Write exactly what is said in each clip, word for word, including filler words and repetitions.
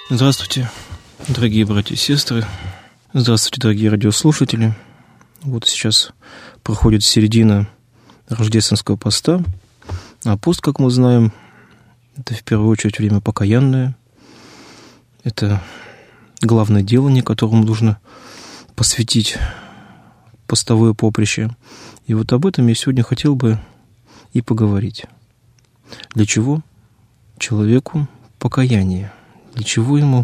Здравствуйте, дорогие братья и сестры. Здравствуйте, дорогие радиослушатели. Вот сейчас проходит середина рождественского поста. А пост, как мы знаем, это в первую очередь время покаянное. Это главное делание, которому нужно посвятить постовое поприще. И вот об этом я сегодня хотел бы и поговорить. Для чего человеку покаяние? Для чего ему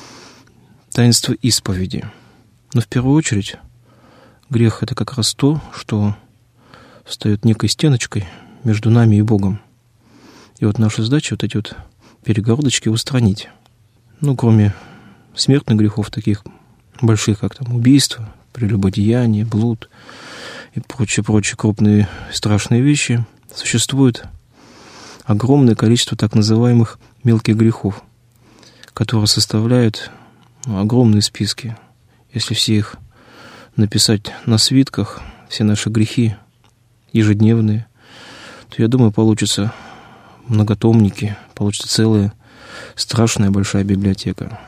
таинство исповеди? Но в первую очередь грех — это как раз то, что встает некой стеночкой между нами и Богом. И вот наша задача вот эти вот перегородочки устранить. Ну, кроме смертных грехов, таких больших, как там убийство, прелюбодеяние, блуд и прочие-прочие крупные страшные вещи, существует огромное количество так называемых мелких грехов, которые составляют ну, огромные списки. Если все их написать на свитках, все наши грехи ежедневные, то, я думаю, получится многотомники, получится целая страшная большая библиотека.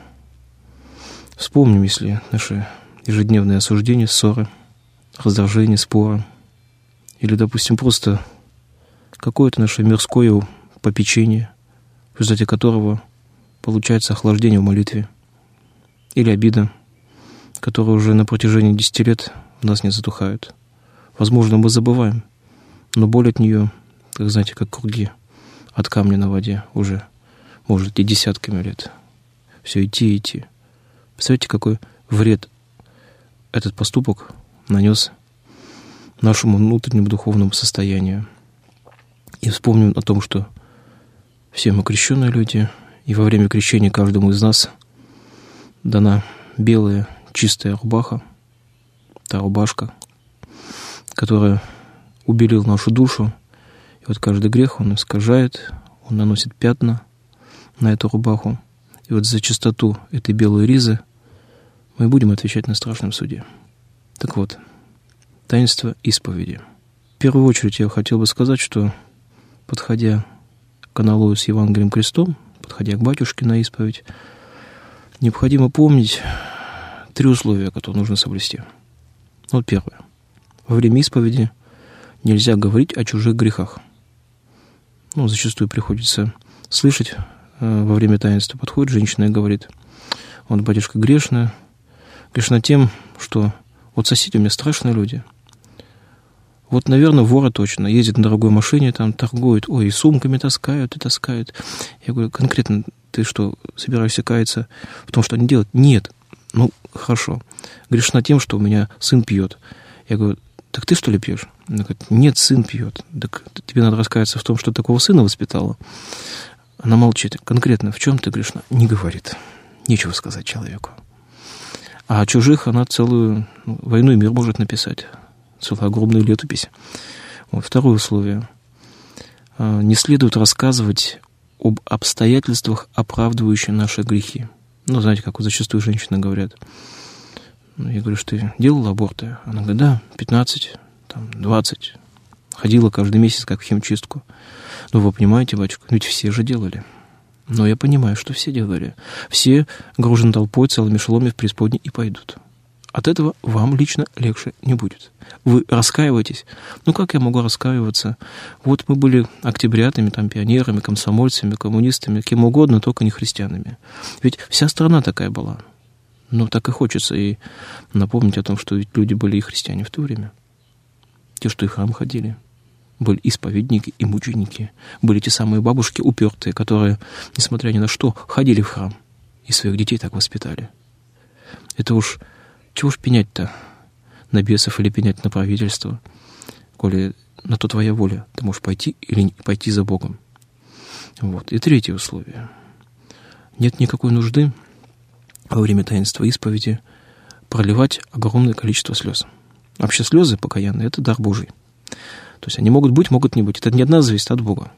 Вспомним, если наши ежедневные осуждения, ссоры, раздражения, споры, или, допустим, просто какое-то наше мирское попечение, в результате которого получается охлаждение в молитве, или обида, которая уже на протяжении десяти лет в нас не затухает. Возможно, мы забываем, но боль от нее, как знаете, как круги от камня на воде, уже может и десятками лет. Все идти и идти. Представляете, какой вред этот поступок нанес нашему внутреннему духовному состоянию. И вспомним о том, что все мы крещенные люди, и во время крещения каждому из нас дана белая чистая рубаха, та рубашка, которая убелила нашу душу. И вот каждый грех, он искажает, он наносит пятна на эту рубаху. И вот за чистоту этой белой ризы мы будем отвечать на страшном суде. Так вот, таинство исповеди. В первую очередь я хотел бы сказать, что, подходя к аналою с Евангелием крестом, подходя к батюшке на исповедь, необходимо помнить три условия, которые нужно соблюсти. Вот первое. Во время исповеди нельзя говорить о чужих грехах. Ну, зачастую приходится слышать э, во время таинства. Подходит женщина и говорит: вот, батюшка, грешная, грешна тем, что вот соседи у меня страшные люди. Вот, наверное, воры точно. Ездят на дорогой машине, там торгуют, ой, и сумками таскают, и таскают. Я говорю: конкретно ты что, собираешься каяться в том, что они делают? Нет. Ну, хорошо. Грешна тем, что у меня сын пьет. Я говорю: так ты что ли пьешь? Она говорит: нет, сын пьет. Так тебе надо раскаяться в том, что такого сына воспитала. Она молчит. Конкретно в чем ты грешна? Не говорит. Нечего сказать человеку. А о чужих она целую ну, «Войну и мир» может написать. Целую огромную летопись. Вот. Второе условие. Не следует рассказывать об обстоятельствах, оправдывающих наши грехи. Ну, знаете, как вот зачастую женщины говорят. Я говорю: что ты делала аборты? Она говорит: да, пятнадцать, там, двадцать. Ходила каждый месяц, как в химчистку. Ну, вы понимаете, батюшка, ведь все же делали. Но я понимаю, что все делали. Все гружены толпой, целыми шеломами в преисподней и пойдут. От этого вам лично легче не будет. Вы раскаиваетесь. Ну, как я могу раскаиваться? Вот мы были октябрятами, там, пионерами, комсомольцами, коммунистами, кем угодно, только не христианами. Ведь вся страна такая была. Ну, так и хочется и напомнить о том, что ведь люди были и христиане в то время. Те, что и в храм ходили. Были исповедники и мученики. Были те самые бабушки упертые, которые, несмотря ни на что, ходили в храм. И своих детей так воспитали. Это уж... Чего ж пенять-то на бесов или пенять на правительство, коли на то твоя воля, ты можешь пойти или не пойти за Богом. Вот. И третье условие. Нет никакой нужды во время таинства исповеди проливать огромное количество слез. Вообще слезы покаянные — это дар Божий. То есть они могут быть, могут не быть. Это не от нас зависит, от Бога.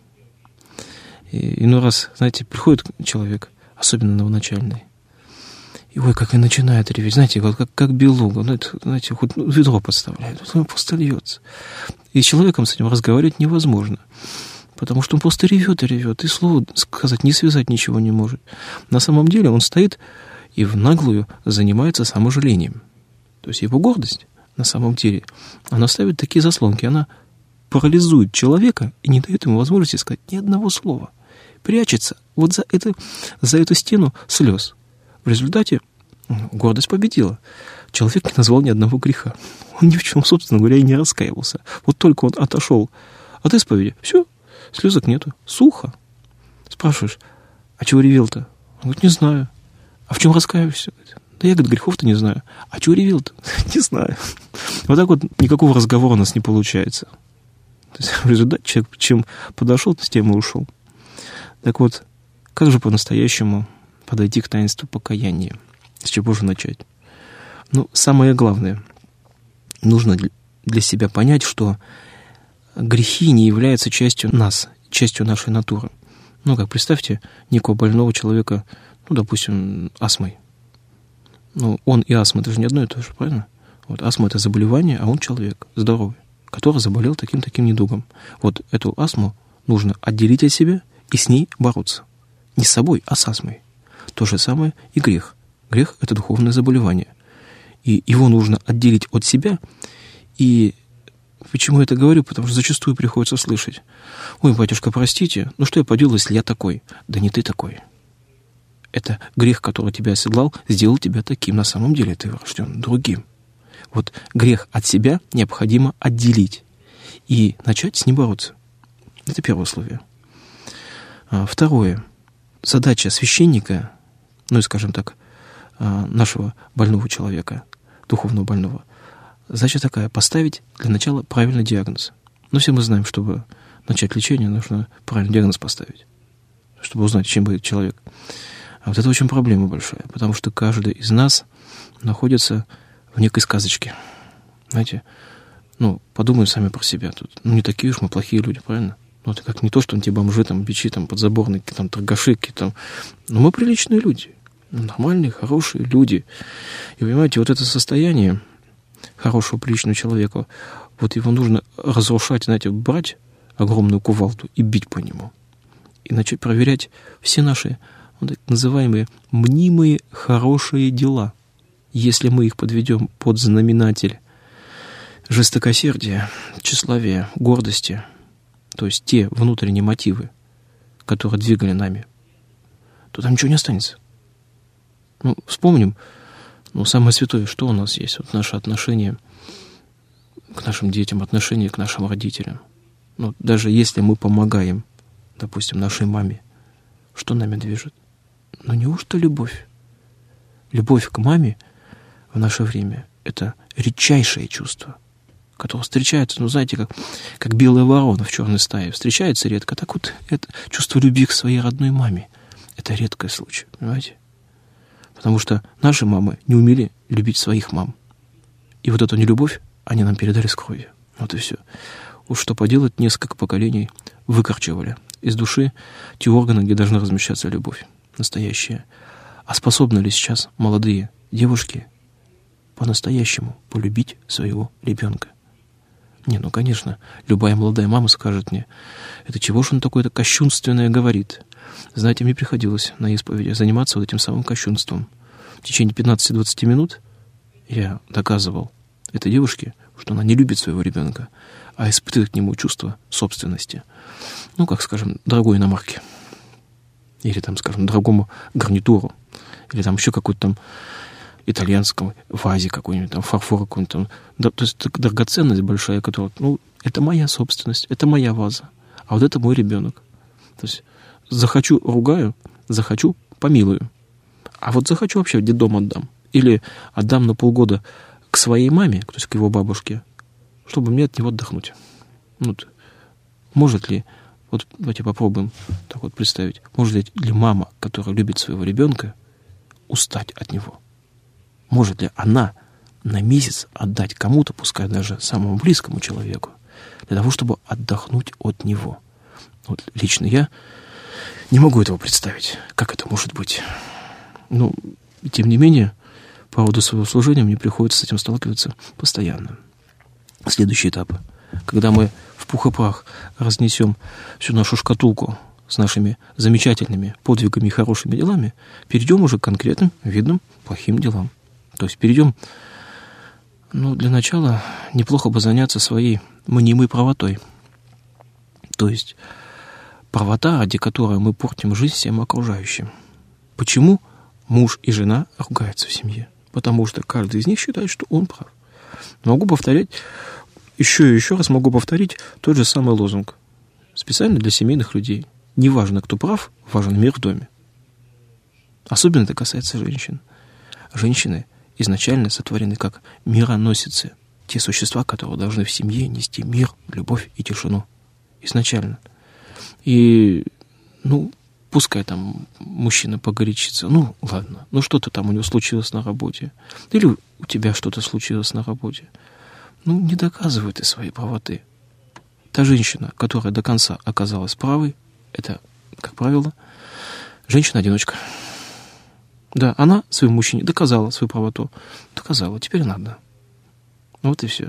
И иной раз, знаете, приходит человек, особенно новоначальный, и ой, как и начинает реветь, знаете, вот как, как белуга, ну, это, знаете, хоть ну, ведро подставляет, вот он просто льется. И с человеком с этим разговаривать невозможно. Потому что он просто ревет и ревет, и слова сказать, не связать ничего не может. На самом деле он стоит и в наглую занимается саможалением. То есть его гордость, на самом деле, она ставит такие заслонки, она парализует человека и не дает ему возможности сказать ни одного слова. Прячется вот за, это, за эту стену слез. В результате гордость победила. Человек не назвал ни одного греха. Он ни в чем, собственно говоря, и не раскаивался. Вот только он отошел от исповеди. Все, слезок нету. Сухо. Спрашиваешь, а чего ревел-то? Он говорит, не знаю. А в чем раскаиваешься? Да я, говорит, грехов-то не знаю. А чего ревел-то? Не знаю. Вот так вот никакого разговора у нас не получается. То есть в результате человек, чем подошел, с тем и ушел. Так вот, как же по-настоящему подойти к таинству покаяния? С чего же начать? Ну, самое главное, нужно для себя понять, что грехи не являются частью нас, частью нашей натуры. Ну, как представьте некого больного человека, ну, допустим, астмой. Ну, он и астма, это же не одно и то же, правильно? Вот астма — это заболевание, а он человек здоровый, который заболел таким-таким недугом. Вот эту астму нужно отделить от себя и с ней бороться. Не с собой, а с астмой. То же самое и грех. Грех — это духовное заболевание. И его нужно отделить от себя. И почему я это говорю? Потому что зачастую приходится слышать: ой, батюшка, простите, ну что я поделаю, если я такой? Да не ты такой. Это грех, который тебя оседлал, сделал тебя таким. На самом деле ты рожден другим. Вот грех от себя необходимо отделить и начать с ним бороться. Это первое условие. А второе. Задача священника, ну и, скажем так, нашего больного человека, духовного больного, задача такая: поставить для начала правильный диагноз. Но все мы знаем, чтобы начать лечение, нужно правильный диагноз поставить, чтобы узнать, чем будет человек. А вот это очень проблема большая, потому что каждый из нас находится в некой сказочке. Знаете, ну, подумаем сами про себя. Тут, ну, не такие уж мы плохие люди, правильно? Ну, это как не то, что те бомжи, там, бичи, там, подзаборники, там, торгаши, там. Но мы приличные люди. Нормальные, хорошие люди. И, понимаете, вот это состояние хорошего, приличного человека, вот его нужно разрушать, знаете, брать огромную кувалду и бить по нему. И начать проверять все наши вот так называемые мнимые хорошие дела. Если мы их подведем под знаменатель жестокосердия, тщеславия, гордости, то есть те внутренние мотивы, которые двигали нами, то там ничего не останется. Ну, вспомним, ну, самое святое, что у нас есть, вот наше отношение к нашим детям, отношение к нашим родителям. Ну, даже если мы помогаем, допустим, нашей маме, что нами движет? Ну, неужто любовь? Любовь к маме в наше время — это редчайшее чувство, которое встречается, ну, знаете, как, как белая ворона в черной стае. Встречается редко. Так вот, это чувство любви к своей родной маме — это редкий случай, понимаете? Потому что наши мамы не умели любить своих мам. И вот эту нелюбовь они нам передали с кровью. Вот и все. Уж что поделать, несколько поколений выкорчевали из души те органы, где должна размещаться любовь настоящая. А способны ли сейчас молодые девушки по-настоящему полюбить своего ребенка? Не, ну, конечно, любая молодая мама скажет мне: это чего ж он такое-то кощунственное говорит? Знаете, мне приходилось на исповеди заниматься вот этим самым кощунством. В течение пятнадцати-двадцати минут я доказывал этой девушке, что она не любит своего ребенка, а испытывает к нему чувство собственности. Ну, как, скажем, дорогой иномарки. Или, там, скажем, дорогому гарнитуру. Или там еще какой-то там итальянском вазе какой-нибудь, там, фарфор какой-нибудь там. Да, то есть драгоценность большая, которая, ну, это моя собственность, это моя ваза. А вот это мой ребенок. То есть захочу — ругаю, захочу — помилую. А вот захочу — вообще в детдом отдам. Или отдам на полгода к своей маме, то есть к его бабушке, чтобы мне от него отдохнуть. Ну, может ли, вот давайте попробуем так вот представить, может ли мама, которая любит своего ребенка, устать от него? Может ли она на месяц отдать кому-то, пускай даже самому близкому человеку, для того, чтобы отдохнуть от него? Вот лично я не могу этого представить. Как это может быть? Ну, тем не менее, по поводу своего служения мне приходится с этим сталкиваться постоянно. Следующий этап. Когда мы в пух и прах разнесем всю нашу шкатулку с нашими замечательными подвигами и хорошими делами, перейдем уже к конкретным, видным, плохим делам. То есть перейдем, ну, для начала неплохо бы заняться своей мнимой правотой. То есть правота, ради которой мы портим жизнь всем окружающим. Почему муж и жена ругаются в семье? Потому что каждый из них считает, что он прав. Могу повторять, еще и еще раз могу повторить тот же самый лозунг. Специально для семейных людей. Не важно, кто прав, важен мир в доме. Особенно это касается женщин. Женщины изначально сотворены как мироносицы. Те существа, которые должны в семье нести мир, любовь и тишину. Изначально. И, ну, пускай там мужчина погорячится. Ну, ладно. Ну, что-то там у него случилось на работе. Или у тебя что-то случилось на работе. Ну, не доказывай ты своей правоты. Та женщина, которая до конца оказалась правой, это, как правило, женщина-одиночка. Да, она своему мужчине доказала свою правоту. Доказала, теперь надо. Вот и все.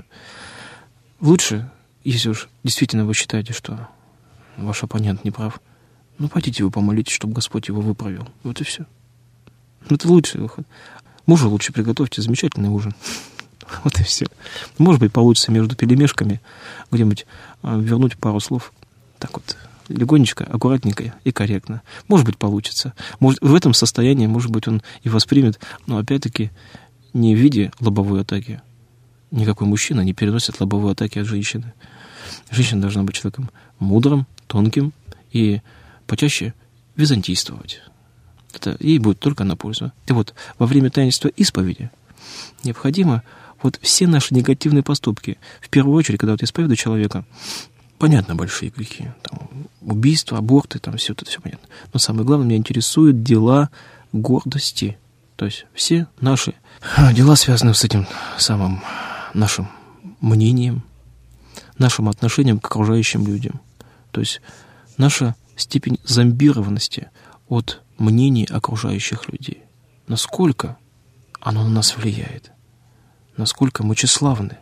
Лучше, если уж действительно вы считаете, что ваш оппонент не прав, ну, пойдите вы помолитесь, чтобы Господь его выправил. Вот и все. Это лучший выход. Мужу лучше приготовьте замечательный ужин. Вот и все. Может быть, получится между пельмешками где-нибудь вернуть пару слов. Так вот, легонечко, аккуратненько и корректно. Может быть, получится. Может, в этом состоянии, может быть, он и воспримет, но опять-таки не в виде лобовой атаки. Никакой мужчина не переносит лобовой атаки от женщины. Женщина должна быть человеком мудрым, тонким и почаще византийствовать. Это ей будет только на пользу. И вот во время таинства исповеди необходимо вот все наши негативные поступки, в первую очередь, когда вот я исповедую человека, понятно, большие грехи, там, убийства, аборты, там все это все понятно. Но самое главное, меня интересуют дела гордости. То есть все наши дела, связанные с этим самым нашим мнением, нашим отношением к окружающим людям. То есть наша степень зомбированности от мнений окружающих людей. Насколько оно на нас влияет. Насколько мы тщеславны.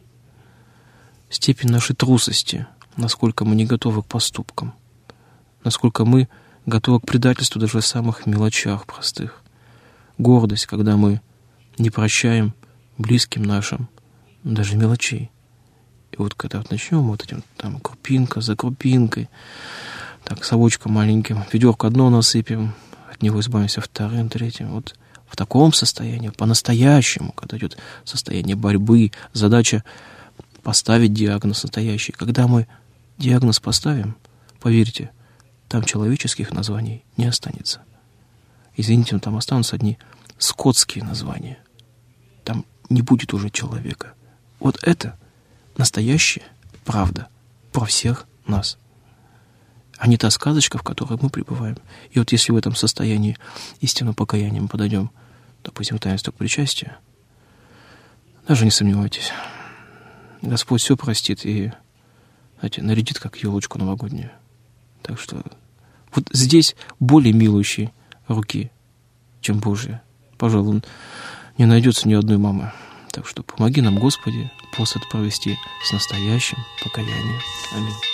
Степень нашей трусости. Насколько мы не готовы к поступкам. Насколько мы готовы к предательству даже в самых мелочах простых. Гордость, когда мы не прощаем близким нашим даже мелочей. И вот когда вот начнем вот этим там крупинка за крупинкой, так, совочком маленьким, ведерко одно насыпем, от него избавимся вторым, третьим. Вот в таком состоянии, по-настоящему, когда идет состояние борьбы, задача поставить диагноз настоящий. Когда мы диагноз поставим, поверьте, там человеческих названий не останется. Извините, но там останутся одни скотские названия. Там не будет уже человека. Вот это настоящая правда про всех нас. А не та сказочка, в которой мы пребываем. И вот если в этом состоянии истинного покаяния мы подойдем, допустим, к таинству причастия, даже не сомневайтесь, Господь все простит и, знаете, нарядит, как елочку новогоднюю. Так что вот здесь более милующей руки, чем Божья, пожалуй, не найдется ни одной мамы. Так что помоги нам, Господи, пост это провести с настоящим покаянием. Аминь.